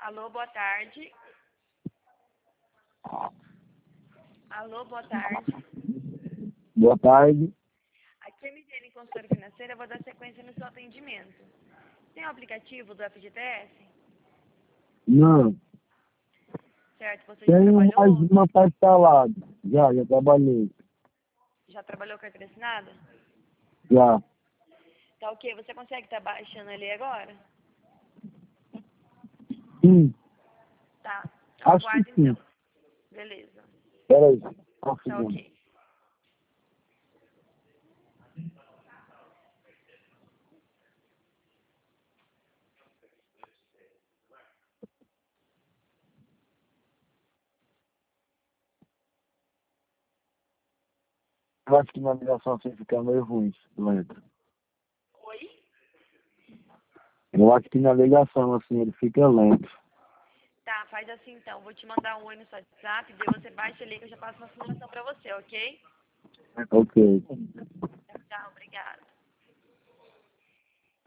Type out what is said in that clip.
Alô, boa tarde. Alô, boa tarde. Boa tarde. Aqui é Midiane, consultora financeira. Eu vou dar sequência no seu atendimento. Tem o aplicativo do FGTS? Não, Certo, você já tenho mais trabalhou? uma parcelada. Já trabalhei. Já trabalhou carteira assinada? Já. Tá ok, você consegue estar baixando ele agora? Sim, Tá, acho que aguardo sim. então. Beleza, Peraí, só um tá segundo. ok. Eu acho que na ligação assim fica meio ruim, lento. Oi? Eu acho que na ligação assim ele fica lento. Tá, faz assim então. Vou te mandar um oi no seu WhatsApp, daí você baixa ali que eu já passo uma simulação pra você, ok? Ok. Tá, obrigada.